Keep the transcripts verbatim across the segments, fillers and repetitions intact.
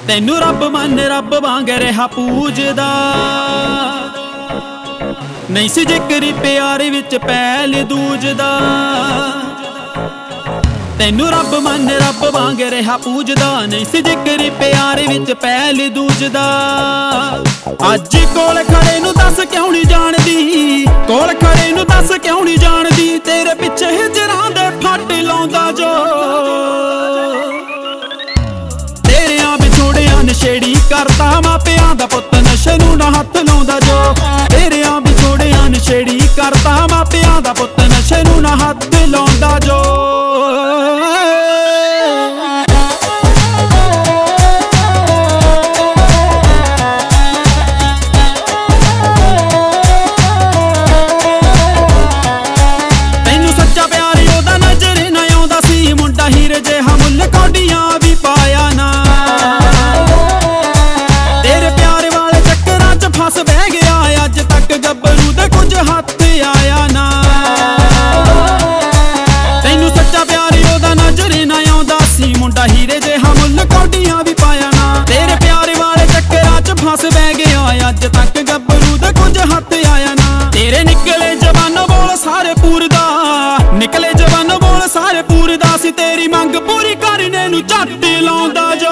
ਤੈਨੂੰ ਰੱਬ ਮੰਨ ਰੱਬ ਵਾਂਗ ਰਿਹਾ ਪੂਜਦਾ, ਨਹੀਂ ਸੀ ਜ਼ਿਕਰ ਪਿਆਰ ਵਿੱਚ ਪਹਿਲ ਦੂਜਦਾ। ਤੈਨੂੰ ਰੱਬ ਮੰਨ ਰੱਬ ਵਾਂਗ ਰਿਹਾ ਪੂਜਦਾ, ਨਹੀਂ ਸੀ ਜ਼ਿਕਰ ਪਿਆਰ ਵਿੱਚ ਪਹਿਲ ਦੂਜਦਾ। ਅੱਜ ਕੋਲ ਖੜੇ ਨੂੰ ਦੱਸ ਕਿਉਂ ਨਹੀਂ ਜਾਣਦੀ, ਕੋਲ ਖੜੇ ਨੂੰ ਦੱਸ ਕਿਉਂ ਨਹੀਂ ਜਾਣਦੀ, ਤੇਰੇ ਪਿੱਛੇ ਹਿਜਰਾਂ ਦੇ ਫੱਟ ਲਾਉਂਦਾ ਜੋ। ਤੇਰਿਆਂ ਵਿਛੋੜਿਆਂ ਨਸ਼ੇੜੀ ਕਰਤਾ ਮਾਪਿਆਂ ਦਾ ਪੁੱਤ, ਨਸ਼ੇ ਨੂੰ ਨਾ ਹੱਥ ਲਾਉਂਦਾ ਜੋ। ਤੇਰਿਆਂ ਵਿਛੋੜਿਆਂ ਨਸ਼ੇੜੀ ਕਰਤਾ ਮਾਪਿਆਂ ਦਾ ਪੁੱਤ, ਨਸ਼ੇ ਨੂੰ ਨਾ ਹੱਥ ਲਾਉਂਦਾ ਜੋ। ਹੀਰੇ ਜਿਹਾ ਮੁੱਲ ਕੌਡੀਆਂ ਵੀ ਪਾਇਆ ਨਾ, ਤੇਰੇ ਪਿਆਰ ਵਾਲੇ ਚੱਕਰਾਂ ਚ ਫਸ ਬਹਿ ਗਿਆ, ਅੱਜ ਤੱਕ ਗੱਭਰੂ ਦੇ ਕੁਝ ਹੱਥ ਆਇਆ ਨਾ। ਤੈਨੂੰ ਸੱਚਾ ਪਿਆਰ ਉਹਦਾ ਨਜ਼ਰ ਨਾ ਆਉਂਦਾ ਸੀ, ਮੁੰਡਾ ਹੀਰੇ ਜਿਹਾ ਮੁੱਲ ਕੌਡੀਆਂ ਵੀ ਪਾਇਆ ਨਾ। ਤੇਰੇ ਪਿਆਰ ਵਾਲੇ ਚੱਕਰਾਂ ਚ ਫਸ ਬਹਿ ਗਿਆ, ਅੱਜ ਤੱਕ ਗੱਭਰੂ ਦੇ ਕੁਝ ਹੱਥ ਆਇਆ ਨਾ। ਤੇਰੇ ਨਿਕਲੇ ਜ਼ਬਾਨੋਂ ਬੋਲ ਸਾਰੇ ਪੂਰਦਾ, ਨਿਕਲੇ ਜ਼ਬਾਨੋਂ ਬੋਲ ਸਾਰੇ ਪੂਰਦਾ ਸੀ, ਤੇਰੀ ਮੰਗ ਪੂਰੀ ਕਰਨੇ ਨੂੰ ਝੱਟ ਲਾਉਂਦਾ ਜੋ।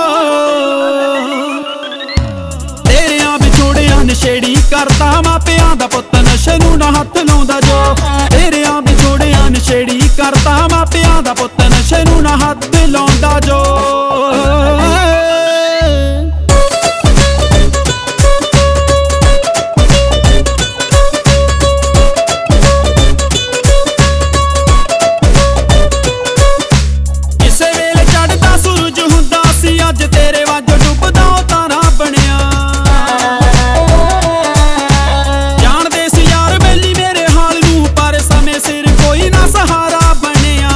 ਤੇਰਿਆਂ ਵਿਛੋੜਿਆਂ ਨਸ਼ੇੜੀ ਕਰਤਾ ਮਾਪਿਆਂ ਦਾ ਪੁੱਤ, ਨਸ਼ੇ ਨੂੰ ਨਾ ਹੱਥ ਲਾਉਂਦਾ ਜੋ। ਤੇਰਿਆਂ ਵਿਛੋੜਿਆਂ ਨਸ਼ੇੜੀ ਕਰਤਾ ਮਾਪਿਆਂ ਦਾ ਪੁੱਤ, ਨਸ਼ੇ ਨੂੰ ਨਾ ਹੱਥ ਲਾਉਂਦਾ ਜੋ। ਅੱਜ ਤੇਰੇ ਵਾਂਝੋਂ ਡੁੱਬਦਾ ਉਹ ਤਾਰਾ ਬਣਿਆ, ਜਾਣਦੇ ਸੀ ਯਾਰ ਬੇਲੀ ਮੇਰੇ ਹਾਲ ਨੂੰ, ਪਰ ਸਮੇਂ ਸਿਰ ਕੋਈ ਨਾ ਸਹਾਰਾ ਬਣਿਆ।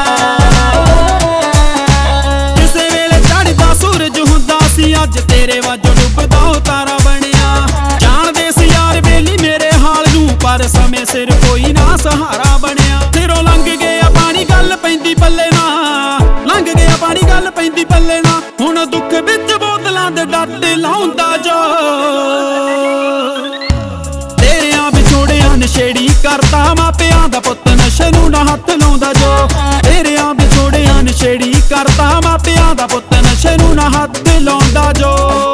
ਕਿਸੇ ਵੇਲੇ ਚੜ੍ਹਦਾ ਸੂਰਜ ਹੁੰਦਾ ਸੀ, ਅੱਜ ਤੇਰੇ ਵਾਂਝੋਂ ਡੁੱਬਦਾ ਉਹ ਤਾਰਾ ਬਣਿਆ। ਜਾਣਦੇ ਸੀ ਯਾਰ ਬੇਲੀ ਮੇਰੇ ਹਾਲ ਨੂੰ, ਪਰ ਸਮੇਂ ਸਿਰ ਕੋਈ ਨਾ ਸਹਾਰਾ ਬਣਿਆ। ਸਿਰੋਂ ਲੰਘ ਗਿਆ ਪਾਣੀ ਗੱਲ ਪੈਂਦੀ ਪੱਲੇ ਨਾ, ਲੰਘ ਗਿਆ ਪਾਣੀ ਗੱਲ ਪੈਂਦੀ ਪੱਲੇ ਨਾ। ਹੁਣ ਦੁੱਖ ਵਿੱਚ ਬੋਤਲਾਂ ਦੇ ਡੱਟ ਲਾਉਂਦਾ ਜੋ। ਤੇਰਿਆਂ ਵਿਛੋੜਿਆਂ ਨਸ਼ੇੜੀ ਕਰਤਾ ਮਾਪਿਆਂ ਦਾ ਪੁੱਤ, ਨਸ਼ੇ ਨੂੰ ਨਾ ਹੱਥ ਲਾਉਂਦਾ ਜੋ। ਤੇਰਿਆਂ ਵਿਛੋੜਿਆਂ ਨਸ਼ੇੜੀ ਕਰਤਾ ਮਾਪਿਆਂ ਦਾ ਪੁੱਤ, ਨਸ਼ੇ ਨੂੰ ਨਾ ਹੱਥ ਲਾਉਂਦਾ ਜੋ।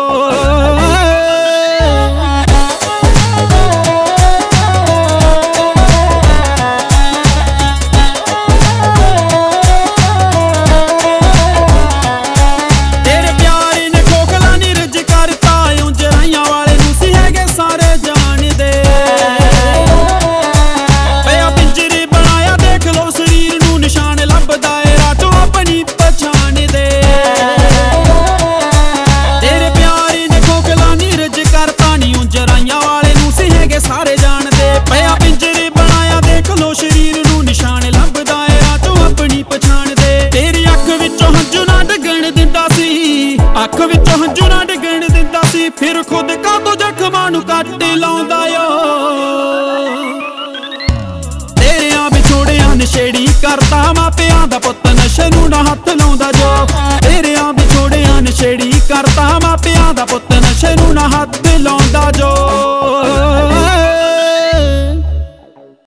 ਸਾਰੇ ਜਾਣਦੇ ਪਿਆ ਪਿੰਜਰੇ ਬਣਾਇਆ, ਦੇਖ ਲੋ ਸਰੀਰ ਨੂੰ ਨਿਸ਼ਾਨ ਲੱਭਦਾ ਏ, ਰਾਤੋਂ ਆਪਣੀ ਪਛਾਣ ਦੇ। ਤੇਰੀ ਅੱਖ ਵਿੱਚੋਂ ਹੰਝੂ ਨਾ ਡਿੱਗਣ ਦਿੰਦਾ ਸੀ, ਅੱਖ ਵਿੱਚੋਂ ਹੰਝੂ ਨਾ ਡਿੱਗਣ ਦਿੰਦਾ ਸੀ, ਫਿਰ ਖੁਦ ਕਾਹਤੋਂ ਜ਼ਖਮਾਂ ਨੂੰ ਕੱਟ ਲਾਉਂਦਾ ਓ। ਤੇਰਿਆਂ ਵਿਛੋੜਿਆਂ ਨਸ਼ੇੜੀ ਕਰਤਾ ਮਾਪਿਆਂ ਦਾ ਪੁੱਤ, ਨਸ਼ੇ ਨੂੰ ਨਾ ਹੱਥ ਲਾਉਂਦਾ ਜੋ। ਤੇਰਿਆਂ ਵਿਛੋੜਿਆਂ ਨਸ਼ੇੜੀ ਕਰਤਾ ਮਾਪਿਆਂ ਦਾ ਪੁੱਤ, ਨਸ਼ੇ ਨੂੰ ਨਾ ਹੱਥ ਲਾਉਂਦਾ ਜੋ।